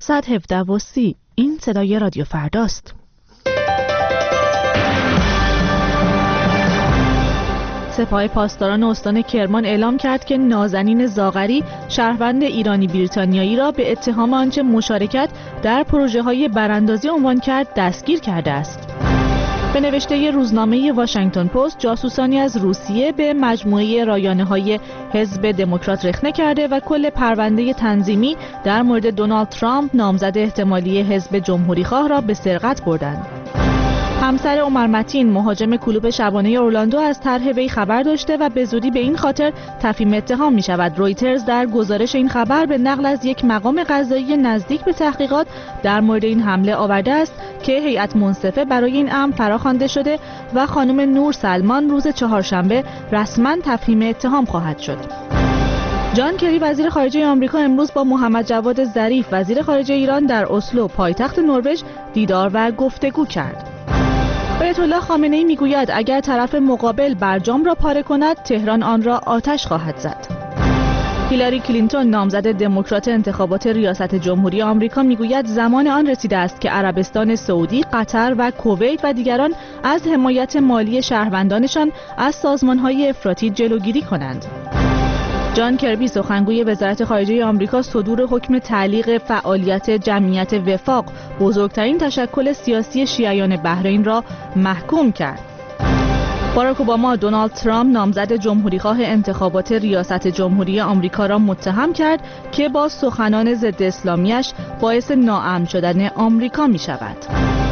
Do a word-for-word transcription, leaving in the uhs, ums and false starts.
صد و هفده و سی. این صدای رادیو فرداست. سپاه پاسداران استان کرمان اعلام کرد که نازنین زاغری شهروند ایرانی بریتانیایی را به اتهام آنچه مشارکت در پروژه‌های براندازی عنوان کرد دستگیر کرده است. به نوشته روزنامه واشنگتن پست، جاسوسانی از روسیه به مجموعه رایانه‌های حزب دموکرات رخنه کرده و کل پرونده تنظیمی در مورد دونالد ترامپ نامزد احتمالی حزب جمهوری‌خواه را به سرقت بردند. همسر عمر متین مهاجم کلوب شبانه اورلاندو از طرح وی خبر داشته و به زودی به این خاطر تفهیم اتهام می شود. رویترز در گزارش این خبر به نقل از یک مقام قضایی نزدیک به تحقیقات در مورد این حمله آورده است که هیئت منصفه برای این امر فراخوانده شده و خانم نور سلمان روز چهارشنبه رسما تفهیم اتهام خواهد شد. جان کری وزیر خارجه آمریکا امروز با محمد جواد ظریف وزیر خارجه ایران در اسلو پایتخت نروژ دیدار و گفتگو کرد. آیت الله خامنه‌ای میگوید اگر طرف مقابل برجام را پاره کند تهران آن را آتش خواهد زد. هیلاری کلینتون نامزد دموکرات انتخابات ریاست جمهوری آمریکا میگوید زمان آن رسیده است که عربستان سعودی، قطر و کویت و دیگران از حمایت مالی شهروندانشان از سازمان‌های افراطی جلوگیری کنند. جان کربی سخنگوی وزارت خارجه آمریکا صدور حکم تعلیق فعالیت جمعیت وفاق، بزرگترین تشکل سیاسی شیعیان بحرین را محکوم کرد. باراک اوباما دونالد ترامپ نامزد جمهوریخواه انتخابات ریاست جمهوری آمریکا را متهم کرد که با سخنان ضد اسلامیش باعث ناامن شدن آمریکا می شود.